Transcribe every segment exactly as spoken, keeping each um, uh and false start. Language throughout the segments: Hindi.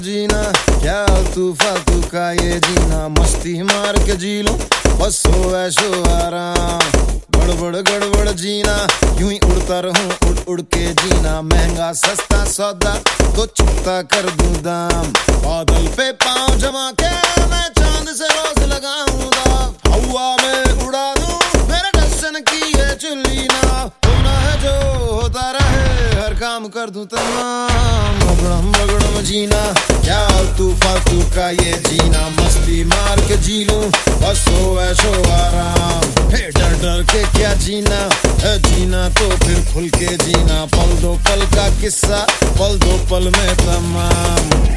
जीना, क्या तू फालतू का ये जीना, मस्ती मार के जी लो बस हो ऐशो आराम। गड़बड़ गड़बड़ जीना, यूं ही उड़ता रहूं उड़ उड़ के जीना, महंगा सस्ता सौदा तो चुकता कर दूं दाम। बादल पे पाँव जमा के मैं चांद से रोज लगाऊं दाव, हवा में उड़ा दूं मेरे दर्शन की है चुल्ली ना। होना है जो होता रहे, हर काम कर दूं तमाम। रगड़म रगड़म जीना, क्या तू फालतू का ये जीना, मस्ती मार के जी लूं बस हो ऐशो आराम। हे डर डर के क्या जीना है, जीना तो फिर खुल के जीना, पल दो पल का किस्सा पल दो पल में तमाम।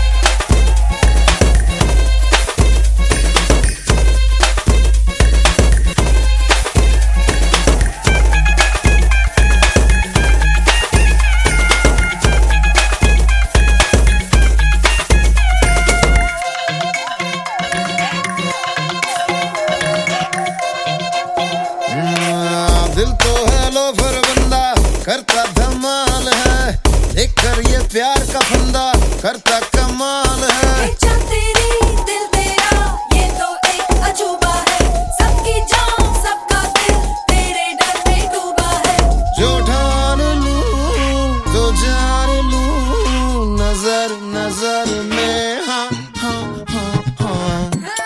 दिल तो है लोफर बंदा, करता धमाल है, देखकर ये प्यार का फंदा करता कमाल है। तेरी दिल मेरा ये तो एक अजूबा है, सबकी जान सबका दिल तेरे डर में डूबा है। जो ठान लूं तो जान लूं, नजर नजर में हाँ हाँ हाँ हाँ।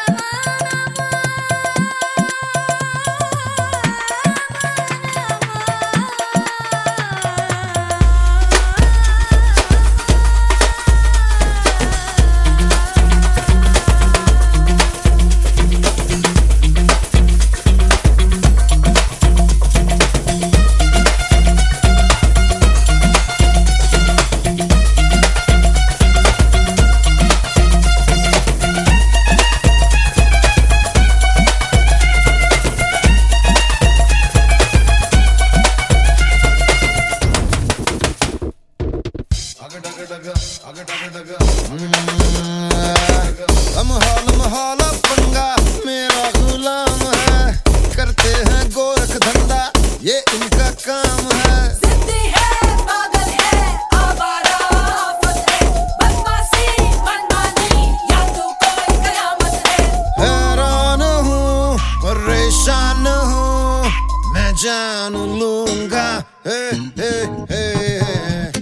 लम्हा लम्हा पंगा मेरा गुलाम है, करते हैं गोरख धंधा ये इनका काम है। जिद्दी है, पागल है, आवारा आफत है, बदमाशी मनमानी या तो कोई कयामत है। हैरान हूँ परेशान हूँ, मैं जान लूंगा हे हे हे हे।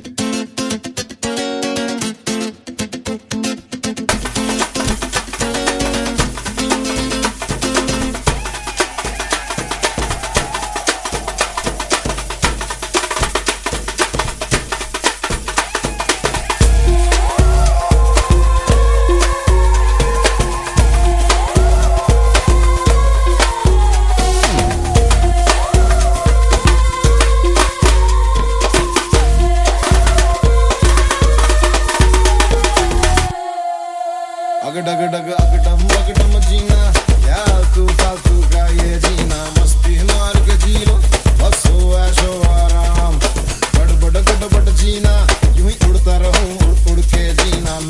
अग डग डग अगडम अगडम जीना, क्या तू फालतू का ये जीना, मस्ती मार के जी लो बस हो ऐशो आराम। गड़बड़ गड़बड़ जीना, यूं ही उड़ता रहूं उड़ उड़ के जीना,